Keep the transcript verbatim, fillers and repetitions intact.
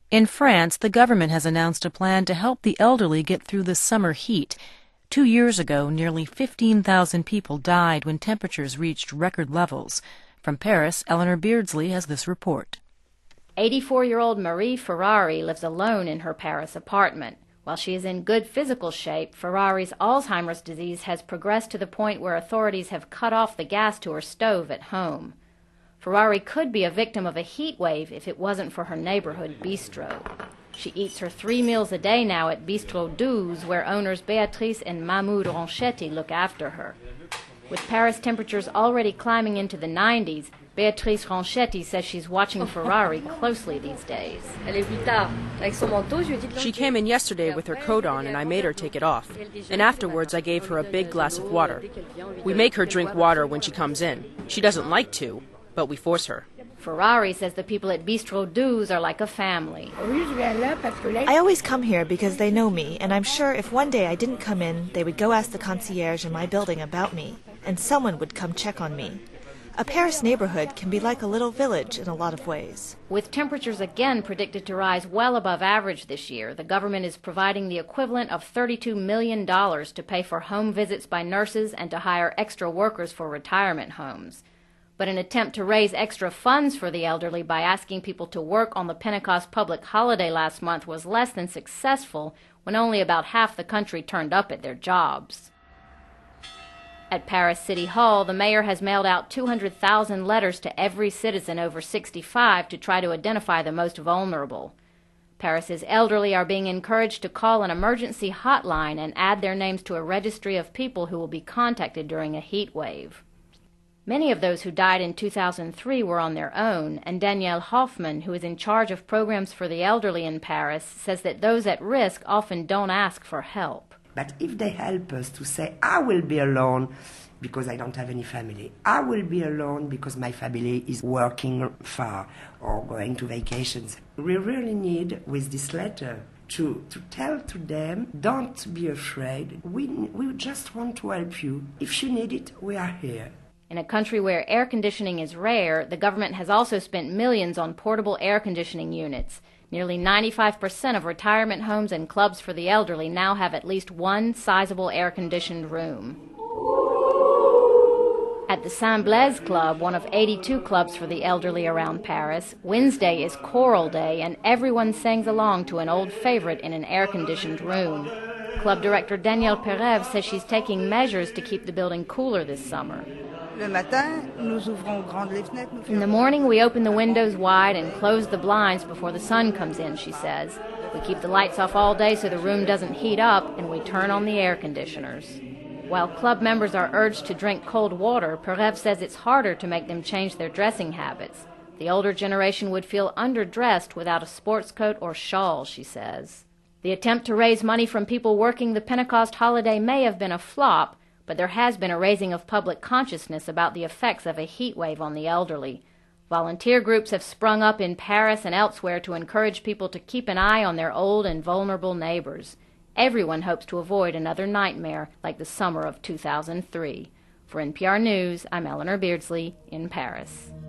In France, the government has announced a plan to help the elderly get through the summer heat. Two years ago, nearly fifteen thousand people died when temperatures reached record levels. From Paris, Eleanor Beardsley has this report. eighty-four-year-old Marie Ferrari lives alone in her Paris apartment. While she is in good physical shape, Ferrari's Alzheimer's disease has progressed to the point where authorities have cut off the gas to her stove at home. Ferrari could be a victim of a heat wave if it wasn't for her neighborhood bistro. She eats her three meals a day now at Bistro douze, where owners Béatrice and Mahmoud Ronchetti look after her. With Paris temperatures already climbing into the nineties, Béatrice Ronchetti says she's watching Ferrari closely these days. She came in yesterday with her coat on and I made her take it off. And afterwards I gave her a big glass of water. We make her drink water when she comes in. She doesn't like to, but we force her. Ferrari says the people at Bistro douze are like a family. I always come here because they know me, and I'm sure if one day I didn't come in, they would go ask the concierge in my building about me, and someone would come check on me. A Paris neighborhood can be like a little village in a lot of ways. With temperatures again predicted to rise well above average this year, the government is providing the equivalent of thirty-two million dollars to pay for home visits by nurses and to hire extra workers for retirement homes. But an attempt to raise extra funds for the elderly by asking people to work on the Pentecost public holiday last month was less than successful when only about half the country turned up at their jobs. At Paris City Hall, the mayor has mailed out two hundred thousand letters to every citizen over sixty-five to try to identify the most vulnerable. Paris's elderly are being encouraged to call an emergency hotline and add their names to a registry of people who will be contacted during a heat wave. Many of those who died in two thousand three were on their own, and Danielle Hoffman, who is in charge of programs for the elderly in Paris, says that those at risk often don't ask for help. But if they help us to say, I will be alone because I don't have any family, I will be alone because my family is working far or going to vacations, we really need, with this letter, to, to tell to them, don't be afraid, we, we just want to help you. If you need it, we are here. In a country where air conditioning is rare, the government has also spent millions on portable air conditioning units. Nearly ninety-five percent of retirement homes and clubs for the elderly now have at least one sizable air-conditioned room. At the Saint-Blaise Club, one of eighty-two clubs for the elderly around Paris, Wednesday is Choral Day and everyone sings along to an old favorite in an air-conditioned room. Club director Danielle Perève says she's taking measures to keep the building cooler this summer. In the morning, we open the windows wide and close the blinds before the sun comes in, she says. We keep the lights off all day so the room doesn't heat up, and we turn on the air conditioners. While club members are urged to drink cold water, Perève says it's harder to make them change their dressing habits. The older generation would feel underdressed without a sports coat or shawl, she says. The attempt to raise money from people working the Pentecost holiday may have been a flop, but there has been a raising of public consciousness about the effects of a heat wave on the elderly. Volunteer groups have sprung up in Paris and elsewhere to encourage people to keep an eye on their old and vulnerable neighbors. Everyone hopes to avoid another nightmare like the summer of two thousand three. For N P R News, I'm Eleanor Beardsley in Paris.